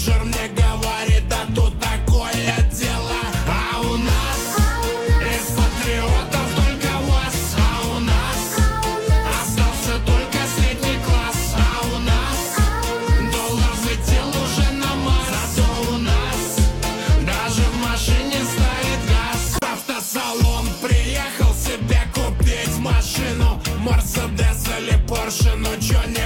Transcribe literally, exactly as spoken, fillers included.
менеджер мне говорит, да тут такое дело. А у нас из патриотов только ВАЗ. А у нас остался только средний класс. А у нас доллар взлетел уже на Марс. Зато у нас даже в машине стоит газ. В автосалон приехал себе купить машину, Мерседес или Порше, ну чё не